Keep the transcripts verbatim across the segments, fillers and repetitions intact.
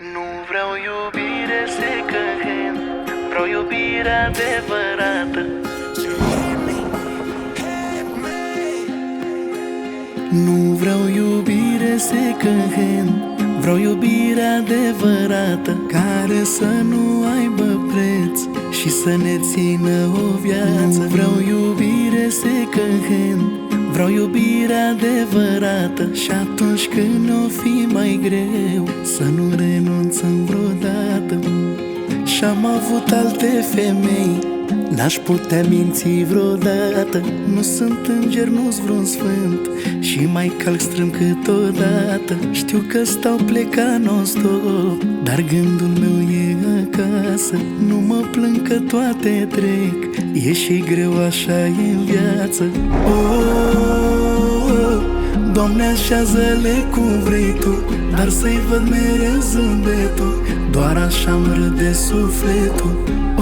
Nu vreau iubire second hand, vreau iubire adevărată. Nu vreau iubire second hand, vreau iubire adevărată, care să nu aibă preț și să ne țină o viață. Nu vreau iubire second hand, vreau iubire adevărată, și atunci când o fi mai greu, să nu renunțăm vreodată. Și-am avut alte femei, n-aș putea minți vreodată. Nu sunt înger, nu-s vreun sfânt și mai calc strâmb câteodată. Știu că stau plecat non-stop, dar gândul meu e acasă. Nu mă plâng că toate trec, e și greu, așa e în viață. Oh, Doamne, așează-le cum vrei Tu, dar să-i văd mereu zâmbetul, doar așa-mi râde sufletul.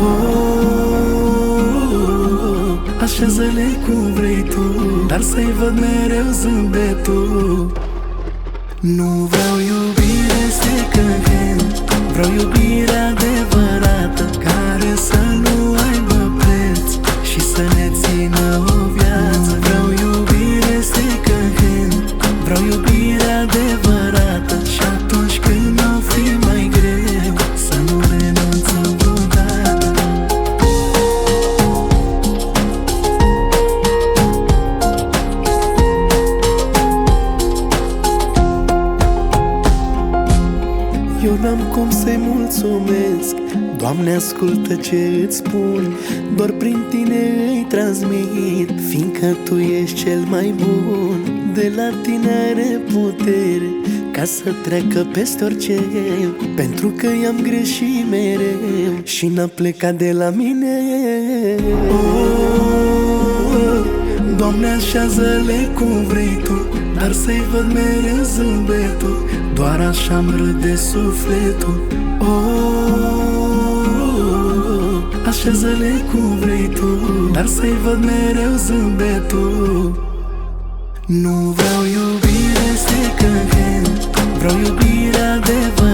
Oh, așează-le cum vrei Tu, dar să-i văd mereu zâmbetul. Nu vreau iubire second hand, vreau iubire adevărată, care să nu aibă preț și să ne țină o viață. Vreau iubire second hand, vreau iubire adevărată, și atunci când o fi mai greu, să nu renunțăm vreodată. Eu n-am cum să-i mulțumesc, Doamne, ascultă ce îți spun, doar prin Tine îi transmit, fiindcă Tu ești cel mai bun. De la Tine are putere ca să treacă peste orice, pentru că i-am greșit mereu și n-a plecat de la mine. Oh, Doamne, așează-le cum vrei Tu, dar să-i văd mereu zâmbetul, doar așa-mi râde sufletul. Oh, așează-le cum vrei Tu, dar să-i văd mereu zâmbetul. Nu vreau iubire second hand, vreau iubire adevărată,